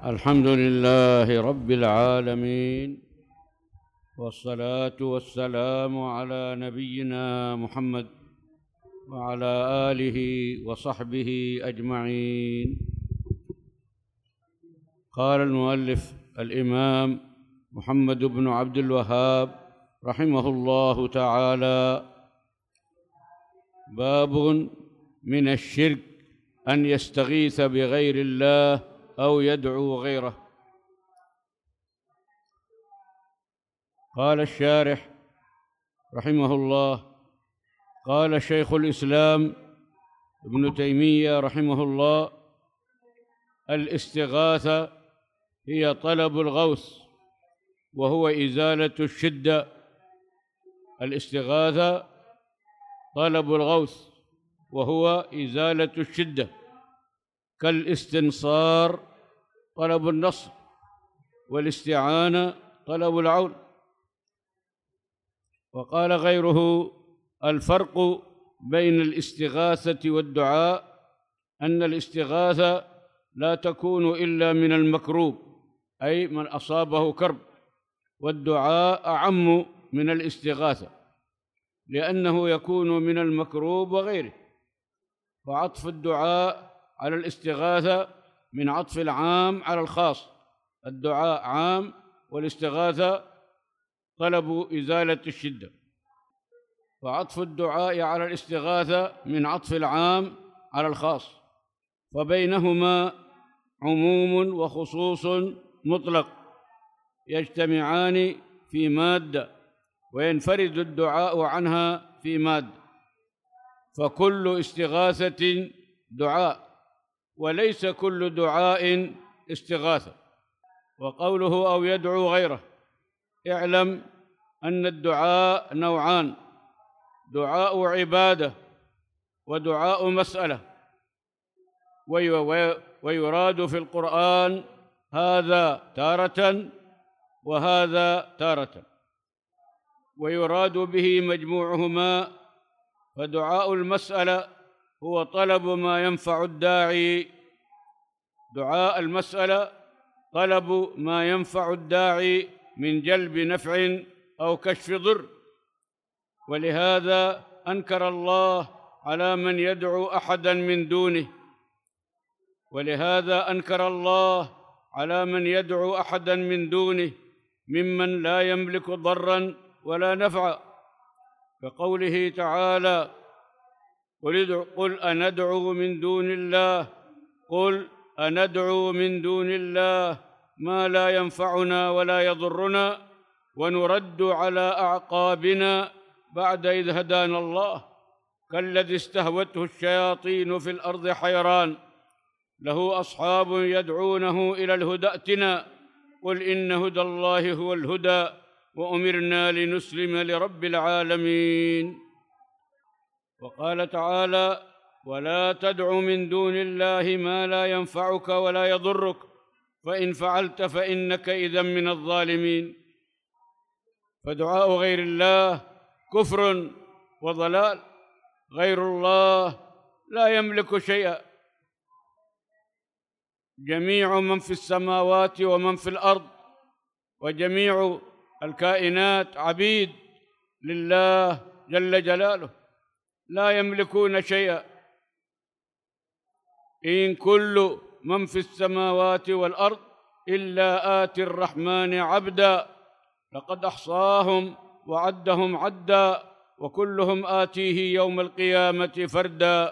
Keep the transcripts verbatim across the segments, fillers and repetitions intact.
الحمد لله رب العالمين، والصلاة والسلام على نبينا محمد وعلى آله وصحبه أجمعين. قال المؤلف الإمام محمد بن عبد الوهاب رحمه الله تعالى: باب من الشرك أن يستغيث بغير الله أو يدعو غيره. قال الشارح رحمه الله: قال شيخ الإسلام ابن تيمية رحمه الله: الاستغاثة هي طلب الغوث وهو إزالة الشدة. الاستغاثة طلب الغوث وهو إزالة الشدة، كالاستنصار طلب النصر، والاستعانة طلب العون. وقال غيره: الفرق بين الاستغاثة والدعاء أن الاستغاثة لا تكون إلا من المكروب، أي من أصابه كرب، والدعاء أعم من الاستغاثة لأنه يكون من المكروب وغيره. وعطف الدعاء على الاستغاثة من عطف العام على الخاص، الدعاء عام والاستغاثة طلب إزالة الشدة. وعطف الدعاء على الاستغاثة من عطف العام على الخاص، فبينهما عموم وخصوص مطلق يجتمعان في مادة، وينفرد الدعاء عنها في مادة، فكل استغاثة دعاء، وليس كل دعاء استغاثة. وقوله أو يدعو غيره: اعلم أن الدعاء نوعان: دعاء عبادة ودعاء مسألة. ويراد في القرآن هذا تارة وهذا تارة، ويراد به مجموعهما. فدعاء المسألة هو طلب ما ينفع الداعي، دعاء المسألة طلب ما ينفع الداعي من جلب نفع أو كشف ضر. ولهذا أنكر الله على من يدعو أحدا من دونه، ولهذا أنكر الله على من يدعو أحدا من دونه ممن لا يملك ضرا ولا نفعا، كقوله تعالى: قل أندعو من دون الله قل أندعو من دون الله ما لا ينفعنا ولا يضرنا ونرد على أعقابنا بعد إذ هدانا الله، كالذي استهوته الشياطين في الأرض حيران له أصحاب يدعونه إلى الهدى ائتنا قل إن هدى الله هو الهدى وأمرنا لنسلم لرب العالمين. وقال تعالى: ولا تدع من دون الله ما لا ينفعك ولا يضرك فإن فعلت فإنك إذا من الظالمين. فدعاء غير الله كفر وضلال، غير الله لا يملك شيئا. جميع من في السماوات ومن في الأرض وجميع الكائنات عبيد لله جل جلاله، لا يملكون شيئا. إن كل من في السماوات والأرض إلا آتي الرحمن عبدا لقد أحصاهم وعدهم عدا وكلهم آتيه يوم القيامة فردا.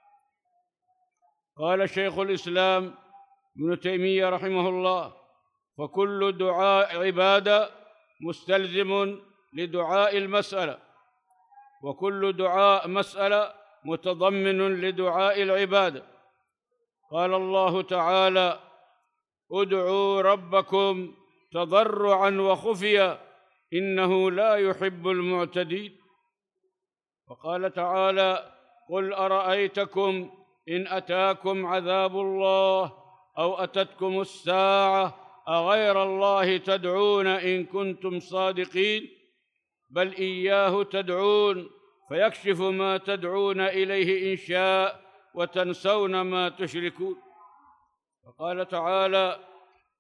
قال شيخ الإسلام ابن تيمية رحمه الله: فكل دعاء عبادة مستلزم لدعاء المسألة، وكل دعاء مسألة متضمن لدعاء العبادة. قال الله تعالى: ادعوا ربكم تضرعا وخفيا إنه لا يحب المعتدين. وقال تعالى: قل أرأيتكم إن أتاكم عذاب الله أو أتتكم الساعة أغير الله تدعون إن كنتم صادقين بل إياه تدعون فيكشف ما تدعون إليه إن شاء وتنسون ما تشركون. وقال تعالى: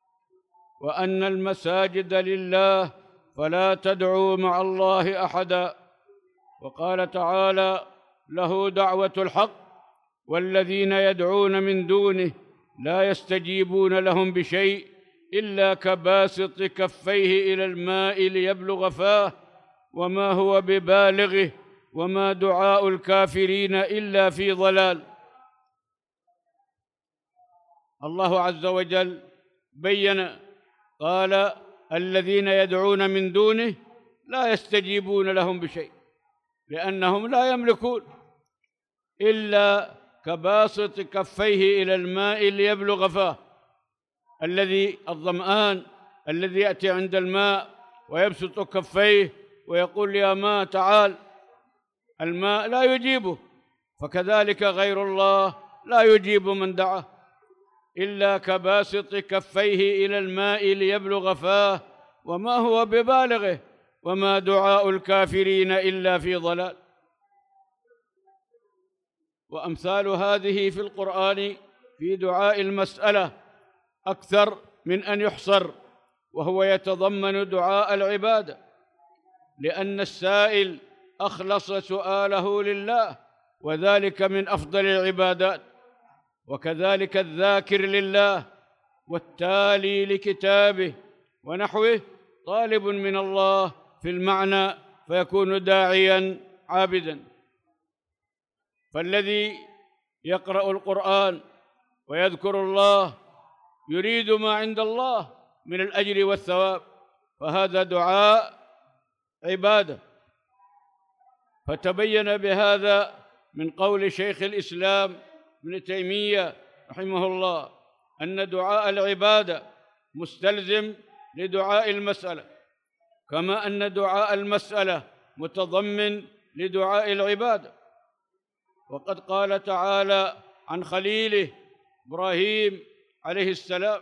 وأن المساجد لله فلا تدعوا مع الله أحدا. وقال تعالى: له دعوة الحق والذين يدعون من دونه لا يستجيبون لهم بشيء إلا كباسط كفيه إلى الماء ليبلغ فاه وما هو ببالغه وما دعاء الكافرين إلا في ضلال. الله عز وجل بين قال: الذين يدعون من دونه لا يستجيبون لهم بشيء، لأنهم لا يملكون إلا كباسط كفيه إلى الماء ليبلغ فاه. الذي الظمآن الذي يأتي عند الماء ويبسط كفيه ويقول: يا ماء تعال، الماء لا يجيبه، فكذلك غير الله لا يجيب من دعاه إلا كباسط كفيه إلى الماء ليبلغ فاه وما هو ببالغه وما دعاء الكافرين إلا في ضلال. وأمثال هذه في القرآن في دعاء المسألة أكثر من أن يحصر، وهو يتضمن دعاء العبادة، لأن السائل أخلص سؤاله لله، وذلك من أفضل العبادات. وكذلك الذاكر لله والتالي لكتابه ونحوه طالب من الله في المعنى، فيكون داعيا عابدا. فالذي يقرأ القرآن ويذكر الله يريد ما عند الله من الأجر والثواب، فهذا دعاء عبادة. فتبين بهذا من قول شيخ الإسلام ابن تيمية رحمه الله أن دعاء العبادة مستلزم لدعاء المسألة، كما أن دعاء المسألة متضمن لدعاء العبادة. وقد قال تعالى عن خليله إبراهيم عليه السلام: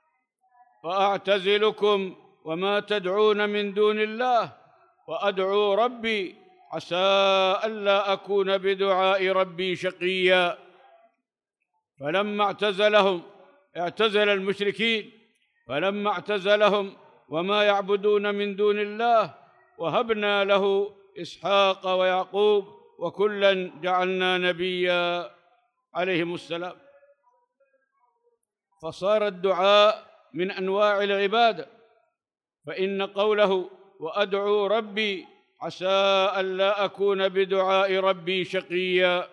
فأعتزلكم وما تدعون من دون الله وأدعو ربي عسى ألا أكون بدعاء ربي شقيا. فلما اعتزلهم اعتزل المشركين، فلما اعتزلهم وما يعبدون من دون الله وهبنا له إسحاق ويعقوب وكلا جعلنا نبيا عليهم السلام. فصار الدعاء من أنواع العبادة، فإن قوله وأدعو ربي عسى ألا أكون بدعاء ربي شقيا،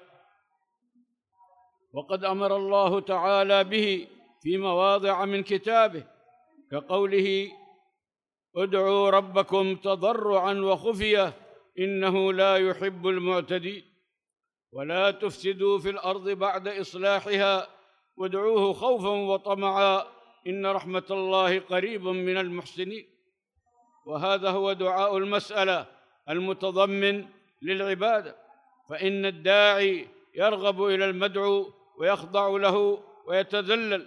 وقد أمر الله تعالى به في مواضع من كتابه، كقوله ادعوا ربكم تضرعا وخفية إنه لا يحب المعتدين، ولا تفسدوا في الأرض بعد إصلاحها وادعوه خوفا وطمعا إن رحمة الله قريب من المحسنين. وهذا هو دعاء المسألة المتضمن للعبادة، فإن الداعي يرغب إلى المدعو ويخضع له ويتذلل.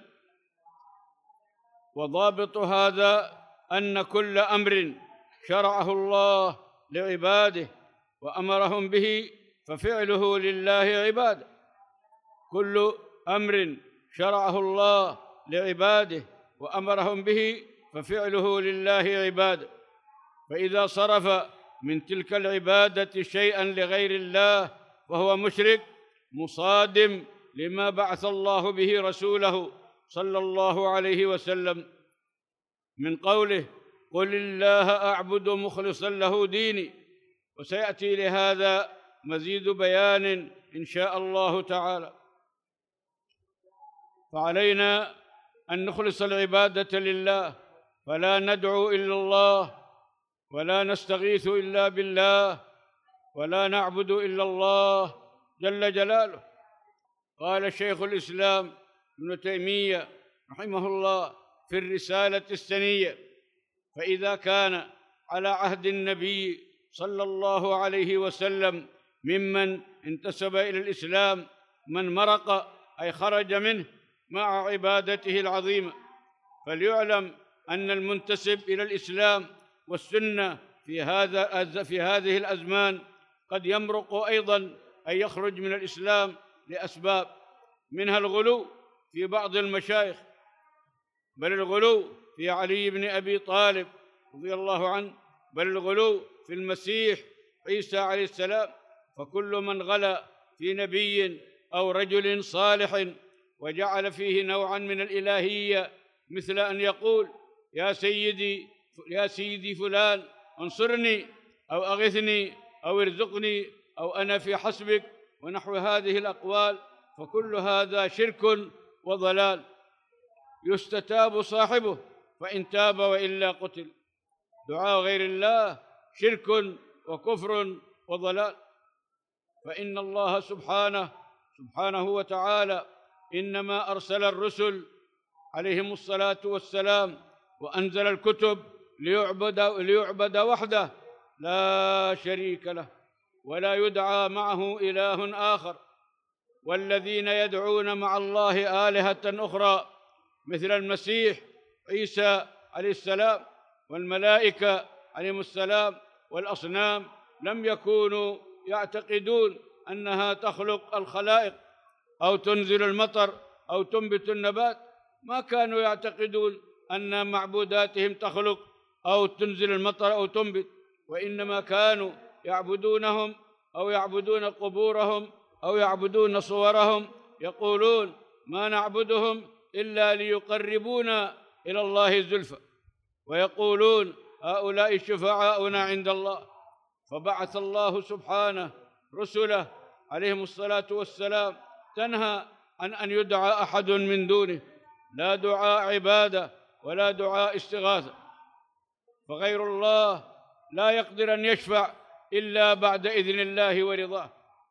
وضابط هذا أن كل أمر شرعه الله لعباده وأمرهم به ففعله لله عبادة. كل أمر شرعه الله لعباده وأمرهم به ففعله لله عبادة. فإذا صرف من تلك العبادة شيئا لغير الله فهو مشرك مصادم لما بعث الله به رسوله صلى الله عليه وسلم من قوله قل الله أعبد مخلصا له ديني. وسيأتي لهذا مزيد بيان إن شاء الله تعالى. فعلينا أن نخلص العبادة لله، فلا ندعو إلا الله، ولا نستغيث إلا بالله، ولا نعبد إلا الله جل جلاله. قال شيخ الإسلام ابن تيمية رحمه الله في الرسالة السنية: فإذا كان على عهد النبي صلى الله عليه وسلم ممن انتسب إلى الإسلام من مرق أي خرج منه مع عبادته العظيمة، فليعلم أن المنتسب إلى الإسلام والسنة في هذا في هذه الأزمان قد يمرق أيضاً أن يخرج من الإسلام لأسباب، منها الغلو في بعض المشايخ، بل الغلو في علي بن أبي طالب رضي الله عنه، بل الغلو في المسيح عيسى عليه السلام. فكل من غلا في نبي أو رجل صالح وجعل فيه نوعا من الإلهية، مثل أن يقول يا سيدي يا سيدي فلان انصرني أو أغثني أو ارزقني أو أنا في حسبك ونحو هذه الأقوال، فكل هذا شرك وضلال، يستتاب صاحبه فإن تاب وإلا قتل. دعاء غير الله شرك وكفر وضلال. فإن الله سبحانه سبحانه وتعالى إنما أرسل الرسل عليهم الصلاة والسلام وأنزل الكتب ليعبد, ليعبد وحده لا شريك له ولا يدعى معه إله آخر. والذين يدعون مع الله آلهة أخرى مثل المسيح عيسى عليه السلام والملائكة عليهم السلام والأصنام لم يكونوا يعتقدون أنها تخلق الخلائق أو تنزل المطر أو تنبت النبات، ما كانوا يعتقدون أن معبوداتهم تخلق أو تنزل المطر أو تنبت، وإنما كانوا يعبدونهم أو يعبدون قبورهم أو يعبدون صورهم، يقولون ما نعبدهم إلا ليقربونا إلى الله زلفى، ويقولون هؤلاء شفعاؤنا عند الله. فبعث الله سبحانه رسله عليهم الصلاة والسلام تنهى عن أن يدعى أحد من دونه، لا دعاء عبادة ولا دعاء استغاثة، فغير الله لا يقدر أن يشفع إلا بعد إذن الله ورضاه.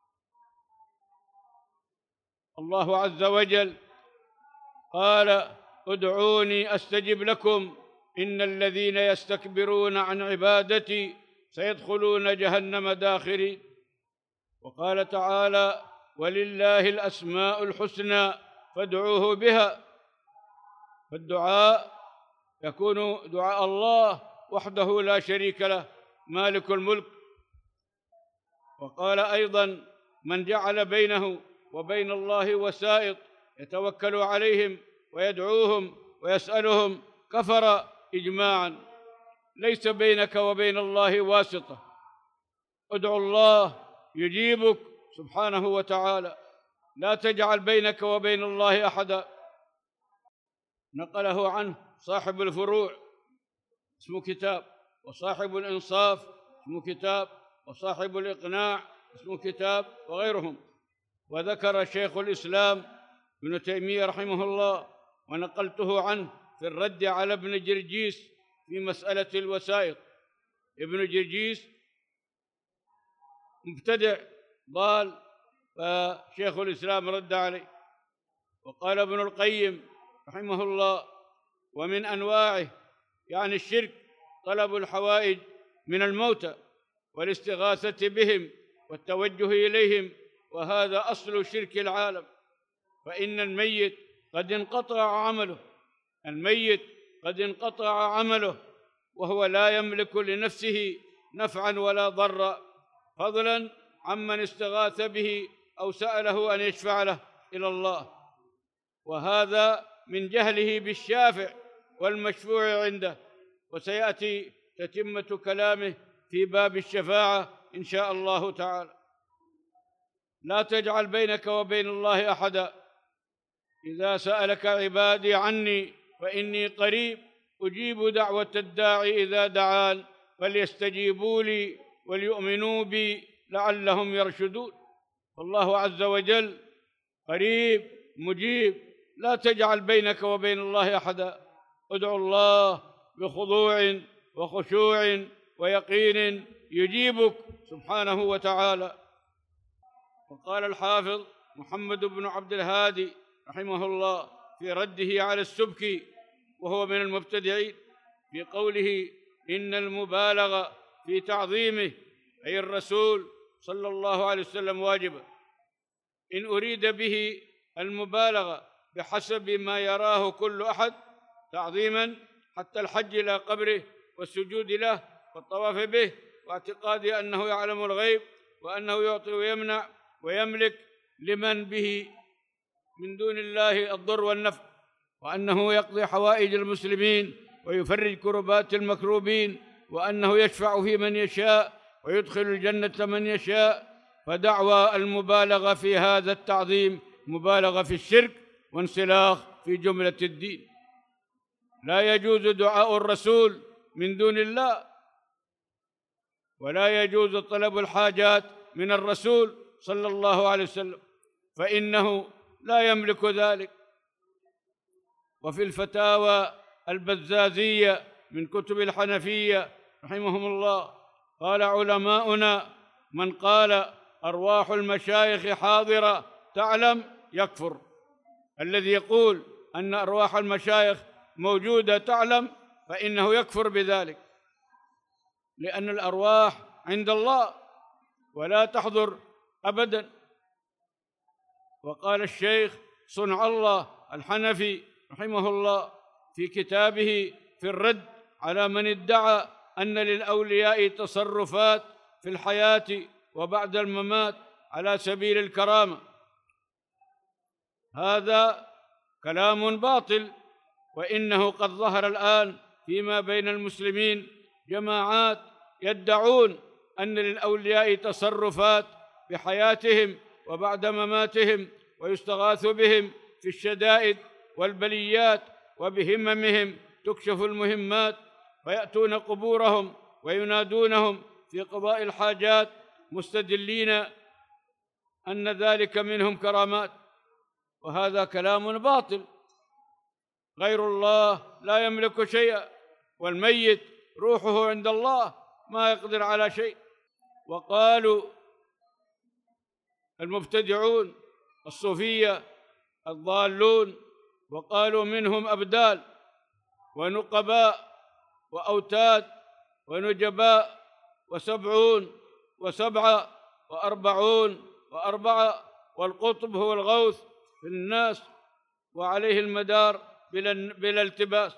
الله عز وجل قال ادعوني أستجب لكم إن الذين يستكبرون عن عبادتي سيدخلون جهنم داخرين. وقال تعالى ولله الأسماء الحسنى فادعوه بها. فالدعاء يكون دعاء الله وحده لا شريك له مالك الملك. وقال أيضا من جعل بينه وبين الله وسائط يتوكل عليهم ويدعوهم ويسألهم كفر إجماعا. ليس بينك وبين الله واسطة، ادعو الله يجيبك سبحانه وتعالى، لا تجعل بينك وبين الله أحدا. نقله عنه صاحب الفروع اسمه كتاب، وصاحب الإنصاف اسمه كتاب، وصاحب الإقناع اسمه كتاب، وغيرهم. وذكر شيخ الإسلام ابن تيمية رحمه الله ونقلته عنه في الرد على ابن جرجيس في مسألة الوسائط. ابن جرجيس مبتدع ضال، فشيخ الإسلام رد عليه. وقال ابن القيم رحمه الله ومن أنواعه يعني الشرك طلب الحوائج من الموتى والاستغاثة بهم والتوجه إليهم، وهذا أصل شرك العالم. فإن الميت قد انقطع عمله الميت قد انقطع عمله وهو لا يملك لنفسه نفعا ولا ضرا، فضلا عمن استغاث به أو سأله أن يشفع له إلى الله، وهذا من جهله بالشافع والمشفوع عنده. وسيأتي تتمة كلامه في باب الشفاعة إن شاء الله تعالى. لا تجعل بينك وبين الله أحدا. إذا سألك عبادي عني فإني قريب أجيب دعوة الداعي إذا دعان فليستجيبوا لي وليؤمنوا بي لعلهم يرشدون. فالله عز وجل قريب مجيب، لا تجعل بينك وبين الله أحدا. ادعو الله بخضوع وخشوع ويقين يجيبك سبحانه وتعالى. وقال الحافظ محمد بن عبد الهادي رحمه الله في رده على السبكي وهو من المبتدعين في قوله إن المبالغة في تعظيمه أي الرسول صلى الله عليه وسلم واجبة، إن أريد به المبالغة بحسب ما يراه كل أحد تعظيما حتى الحج إلى قبره والسجود له والطواف به واعتقاد أنه يعلم الغيب وأنه يعطي ويمنع ويملك لمن به من دون الله الضر والنفع، وأنه يقضي حوائج المسلمين ويفرج كربات المكروبين، وأنه يشفع في من يشاء ويدخل الجنة من يشاء. فدعوى المبالغة في هذا التعظيم مبالغة في الشرك وانسلاخ في جملة الدين. لا يجوز دعاء الرسول من دون الله، ولا يجوز طلب الحاجات من الرسول صلى الله عليه وسلم، فإنه لا يملك ذلك. وفي الفتاوى البزازية من كتب الحنفية رحمهم الله قال علماؤنا: من قال أرواح المشايخ حاضرة تعلم يكفر. الذي يقول أن أرواح المشايخ موجودة تعلم فإنه يكفر بذلك، لأن الأرواح عند الله ولا تحضر أبدا. وقال الشيخ صنع الله الحنفي رحمه الله في كتابه في الرد على من ادعى أن للأولياء تصرفات في الحياة وبعد الممات على سبيل الكرامة: هذا كلام باطل، وإنه قد ظهر الآن فيما بين المسلمين جماعات يدعون أن للأولياء تصرفات بحياتهم وبعد مماتهم، ويستغاث بهم في الشدائد والبليات، وبهممهم تكشف المهمات، فيأتون قبورهم وينادونهم في قضاء الحاجات مستدلين أن ذلك منهم كرامات. وهذا كلام باطل. غير الله لا يملك شيئا، والميت روحه عند الله ما يقدر على شيء. وقالوا المبتدعون الصوفية الضالون، وقالوا منهم أبدال ونقباء وأوتاد ونجباء وسبعون وسبعة وأربعون وأربعة، والقطب هو الغوث في الناس وعليه المدار بلا, بلا التباس.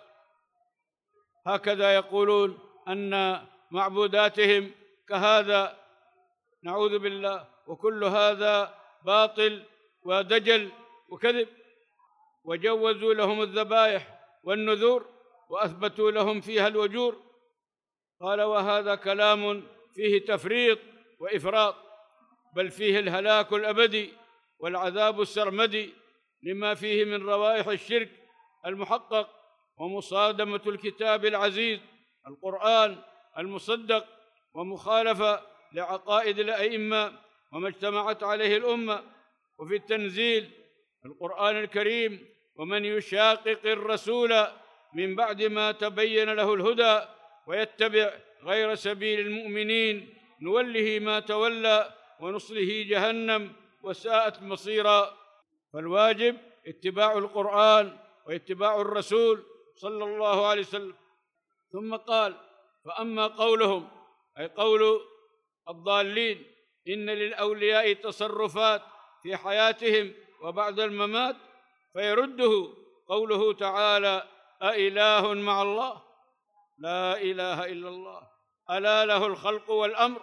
هكذا يقولون أن معبوداتهم كهذا، نعوذ بالله. وكل هذا باطل ودجل وكذب. وجوزوا لهم الذبائح والنذور وأثبتوا لهم فيها الوجور. قال: وهذا كلام فيه تفريط وإفراط، بل فيه الهلاك الأبدي والعذاب السرمدي، لما فيه من روائح الشرك المحقق ومصادمة الكتاب العزيز القرآن المصدق، ومخالفة لعقائد الأئمة وما اجتمعت عليه الأمة. وفي التنزيل القرآن الكريم: ومن يشاقق الرسول من بعد ما تبين له الهدى ويتبع غير سبيل المؤمنين نوله ما تولى ونصله جهنم وساءت مصيرا. فالواجب اتباع القرآن واتباع الرسول صلى الله عليه وسلم. ثم قال: فأما قولهم، أي قول الضالين، إن للأولياء تصرفات في حياتهم وبعد الممات، فيرده قوله تعالى: أإله مع الله؟ لا إله إلا الله. ألا له الخلق والأمر؟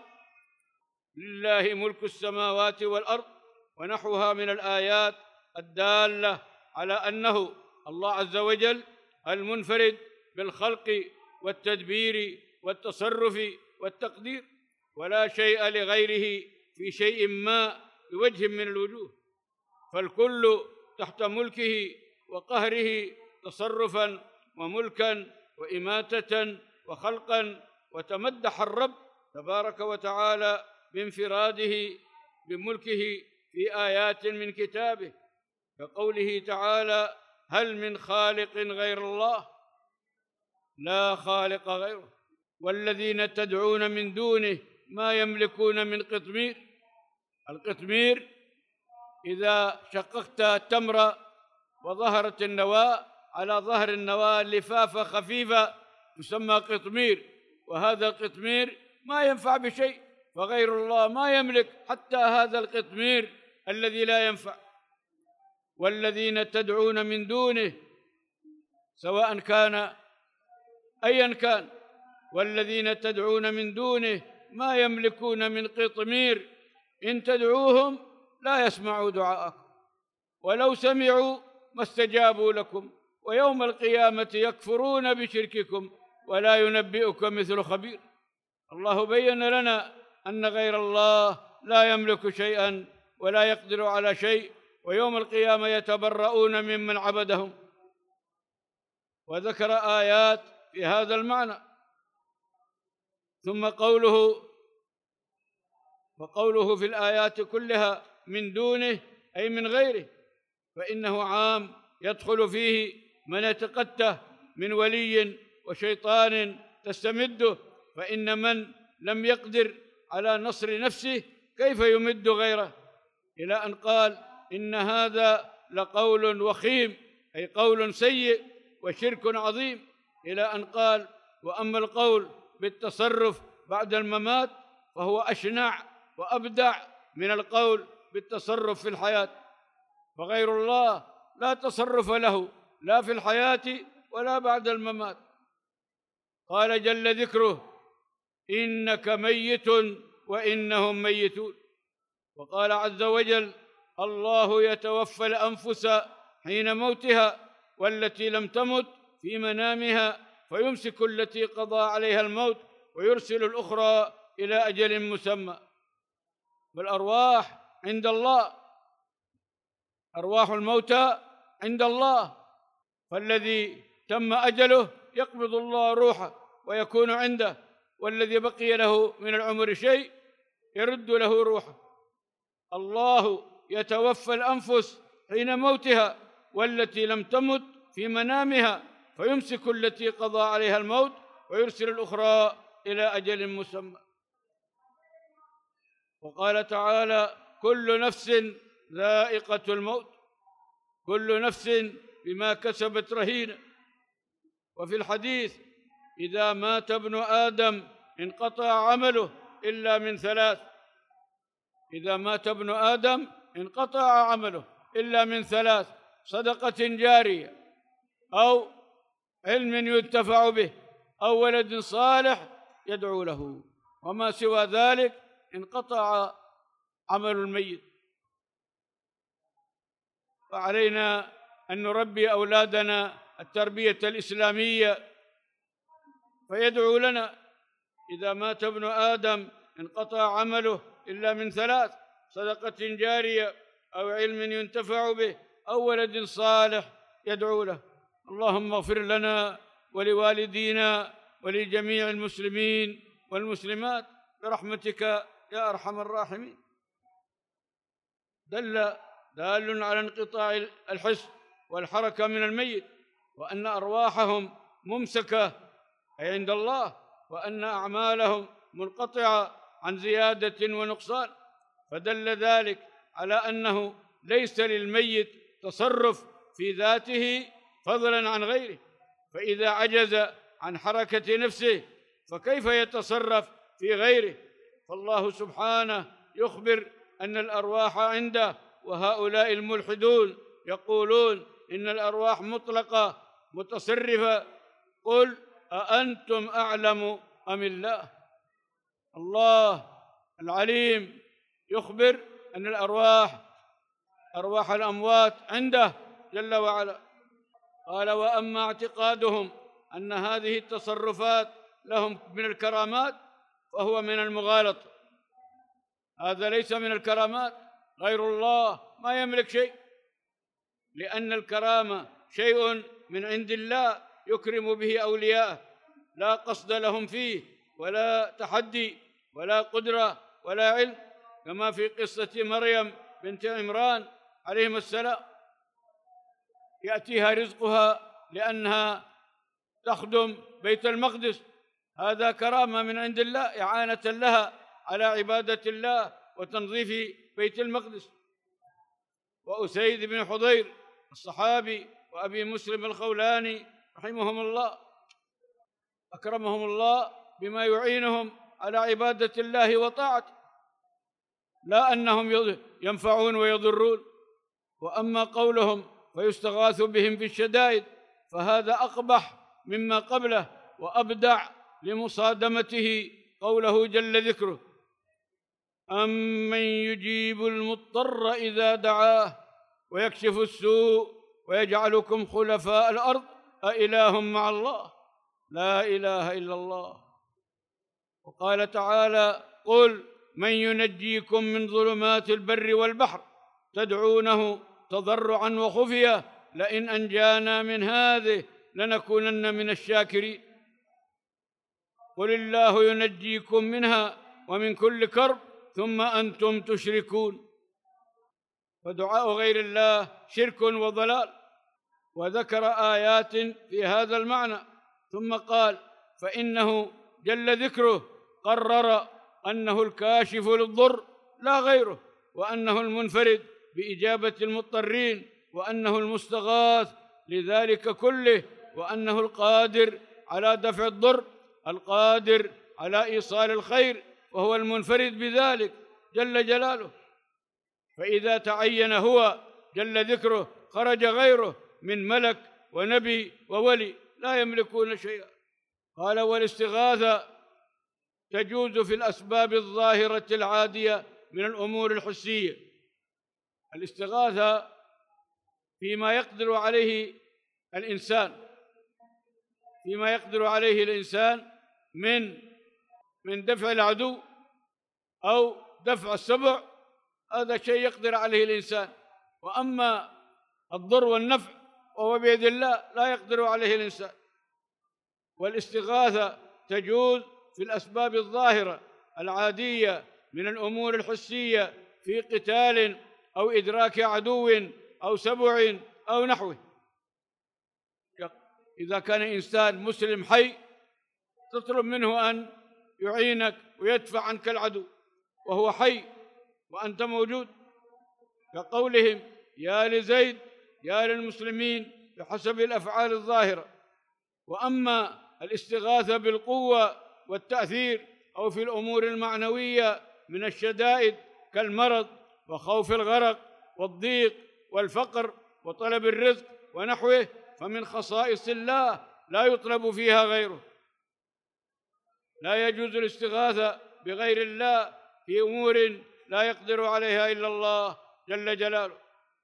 لله ملك السماوات والأرض، ونحوها من الآيات الدالة على أنه الله عز وجل المنفرد بالخلق والتدبير والتصرف والتقدير، ولا شيء لغيره في شيء ما بوجه من الوجوه، فالكل تحت ملكه وقهره تصرفا وملكا وإماتة وخلقا. وتمدح الرب تبارك وتعالى بانفراده بملكه في آيات من كتابه، كقوله تعالى: هل من خالق غير الله؟ لا خالق غيره. والذين تدعون من دونه ما يملكون من قطمير. القطمير إذا شققت التمر وظهرت النواة، على ظهر النواة لفافة خفيفة تسمى قطمير، وهذا القطمير ما ينفع بشيء، فغير الله ما يملك حتى هذا القطمير الذي لا ينفع. والذين تدعون من دونه، سواء كان أيا كان، والذين تدعون من دونه ما يملكون من قطمير، إن تدعوهم لا يسمعوا دعاءكم، ولو سمعوا ما استجابوا لكم، ويوم القيامة يكفرون بشرككم ولا ينبئكم مثل خبير. الله بين لنا أن غير الله لا يملك شيئا ولا يقدر على شيء، ويوم القيامة يتبرؤون ممن عبدهم، وذكر آيات في هذا المعنى. ثم قوله وقوله في الآيات كلها من دونه أي من غيره، فإنه عام يدخل فيه من يتقته من ولي وشيطان تستمده، فإن من لم يقدر على نصر نفسه كيف يمد غيره، إلى أن قال إن هذا لقول وخيم أي قول سيء وشرك عظيم، إلى أن قال وأما القول بالتصرف بعد الممات فهو أشنع وأبدع من القول بالتصرف في الحياة، فغير الله لا تصرف له لا في الحياة ولا بعد الممات. قال جل ذكره إنك ميت وإنهم ميتون. وقال عز وجل الله يتوفى الأنفس حين موتها والتي لم تمت في منامها فيمسك التي قضى عليها الموت ويرسل الأخرى إلى أجل مسمى. والأرواح عند الله، أرواح الموتى عند الله، فالذي تم أجله يقبض الله روحه ويكون عنده، والذي بقي له من العمر شيء يرد له روحه. الله يتوفى الأنفس حين موتها والتي لم تمت في منامها فيمسك التي قضى عليها الموت ويرسل الأخرى إلى أجل مسمى. وقال تعالى كل نفس ذائقة الموت، كل نفس بما كسبت رهينة. وفي الحديث إذا مات ابن آدم انقطع عمله إلا من ثلاث، إذا مات ابن آدم انقطع عمله إلا من ثلاث: صدقة جارية أو علم ينتفع به أو ولد صالح يدعو له، وما سوى ذلك انقطع عمل الميت. فعلينا أن نربي أولادنا التربية الإسلامية، فيدعو لنا إذا مات ابن آدم انقطع عمله إلا من ثلاث: صدقة جارية أو علم ينتفع به أو ولد صالح يدعو له. اللهم اغفر لنا ولوالدينا ولجميع المسلمين والمسلمات برحمتك يا أرحم الراحمين. دل دال على انقطاع الحس والحركة من الميت، وأن أرواحهم ممسكة أي عند الله، وأن أعمالهم منقطعة عن زيادة ونقصان، فدل ذلك على أنه ليس للميت تصرف في ذاته فضلا عن غيره، فإذا عجز عن حركة نفسه فكيف يتصرف في غيره؟ فالله سبحانه يخبر أن الأرواح عنده، وهؤلاء الملحدون يقولون إن الأرواح مطلقة متصرفة. قل أأنتم أعلم أم الله؟ الله العليم يخبر أن الأرواح أرواح الأموات عنده جل وعلا. قال وأما اعتقادهم أن هذه التصرفات لهم من الكرامات فهو من المغالطة، هذا ليس من الكرامات، غير الله ما يملك شيء، لأن الكرامة شيء من عند الله يكرم به أولياءه، لا قصد لهم فيه ولا تحدي ولا قدرة ولا علم، كما في قصة مريم بنت عمران عليهم السلام، يأتيها رزقها لأنها تخدم بيت المقدس، هذا كرامة من عند الله، إعانة لها على عبادة الله وتنظيف بيت المقدس. وأسيد بن حضير الصحابي وأبي مسلم الخولاني رحمهم الله أكرمهم الله بما يعينهم على عبادة الله وطاعته، لا أنهم ينفعون ويضرون. وأما قولهم فيستغاث بهم في الشدائد فهذا أقبح مما قبله وأبدع لمصادمته قوله جل ذكره أمن يجيب المضطر إذا دعاه ويكشف السوء ويجعلكم خلفاء الأرض أإله مع الله؟ لا إله إلا الله. وقال تعالى: قل من ينجيكم من ظلمات البر والبحر تدعونه تضرعا وخفية لئن أنجانا من هذه لنكونن من الشاكرين. قل الله ينجيكم منها ومن كل كرب ثم أنتم تشركون. فدعاء غير الله شرك وضلال. وذكر آيات في هذا المعنى، ثم قال: فإنه جل ذكره قرر أنه الكاشف للضر لا غيره، وأنه المنفرد بإجابة المضطرين، وأنه المستغاث لذلك كله، وأنه القادر على دفع الضر، القادر على إيصال الخير، وهو المنفرد بذلك جل جلاله. فإذا تعين هو جل ذكره خرج غيره من ملك ونبي وولي لا يملكون شيئا. قال: والاستغاثة تجوز في الأسباب الظاهرة العادية من الأمور الحسية. الاستغاثة فيما يقدر عليه الإنسان، فيما يقدر عليه الإنسان من من دفع العدو أو دفع السبع، هذا شيء يقدر عليه الإنسان. وأما الضر والنفع وهو بيد الله لا يقدر عليه الإنسان. والاستغاثة تجوز في الأسباب الظاهرة العادية من الأمور الحسية في قتال أو إدراك عدو أو سبع أو نحوه. إذا كان إنسان مسلم حي تطلب منه أن يعينك ويدفع عنك العدو وهو حي وأنت موجود، كقولهم: يا لزيد يا للمسلمين، بحسب الأفعال الظاهرة. وأما الاستغاثة بالقوة والتأثير أو في الأمور المعنوية من الشدائد كالمرض وخوف الغرق والضيق والفقر وطلب الرزق ونحوه، فمن خصائص الله لا يطلب فيها غيره. لا يجوز الاستغاثة بغير الله في أمور لا يقدر عليها إلا الله جل جلاله.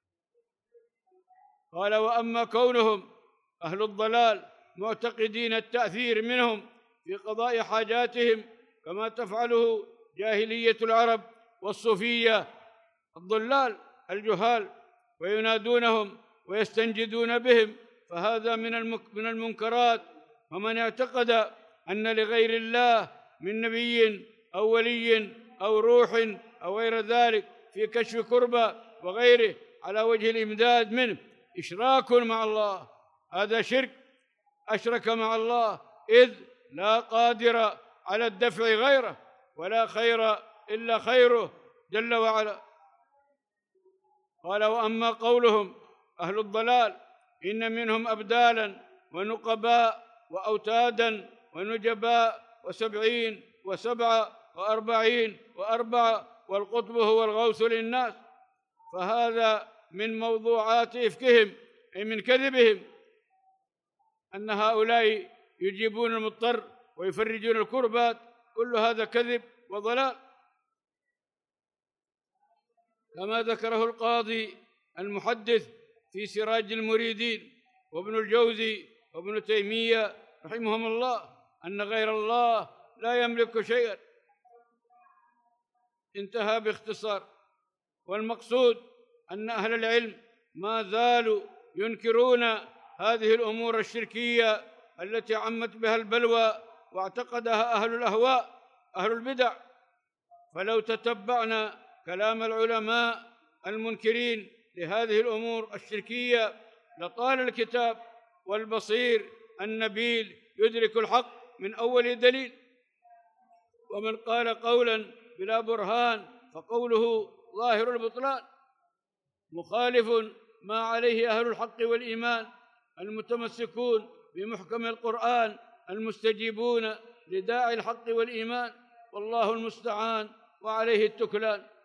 قال: وأما كونهم أهل الضلال معتقدين التأثير منهم في قضاء حاجاتهم كما تفعله جاهلية العرب والصوفية الضلال الجهال، وينادونهم ويستنجدون بهم، فهذا من المنكرات. ومن اعتقد أن لغير الله من نبي أو ولي أو روح أو غير ذلك في كشف كربة وغيره على وجه الإمداد منه إشراك مع الله، هذا شرك، أشرك مع الله، إذ لا قادر على الدفع غيره ولا خير إلا خيره جل وعلا. قال: وأما قولهم أهل الضلال إن منهم أبدالا ونقباء وأوتادا ونجباء وسبعين وسبعة وأربعين وأربعة والقطب هو الغوث للناس، فهذا من موضوعات إفكهم، أي من كذبهم، أن هؤلاء يجيبون المضطر ويفرجون الكربات، كل هذا كذب وضلال. كما ذكره القاضي المحدث في سراج المريدين وابن الجوزي وابن تيمية رحمهم الله أن غير الله لا يملك شيئا. انتهى باختصار. والمقصود أن أهل العلم ما زالوا ينكرون هذه الأمور الشركية التي عمت بها البلوى واعتقدها أهل الأهواء أهل البدع. فلو تتبعنا كلام العلماء المنكرين لهذه الأمور الشركية لطال الكتاب والبصير النبيل يدرك الحق من أول دليل. ومن قال قولا بلا برهان فقوله ظاهر البطلان، مخالف ما عليه أهل الحق والإيمان المتمسكون بمحكم القرآن المستجيبون لداعي الحق والإيمان، والله المستعان وعليه التكلان.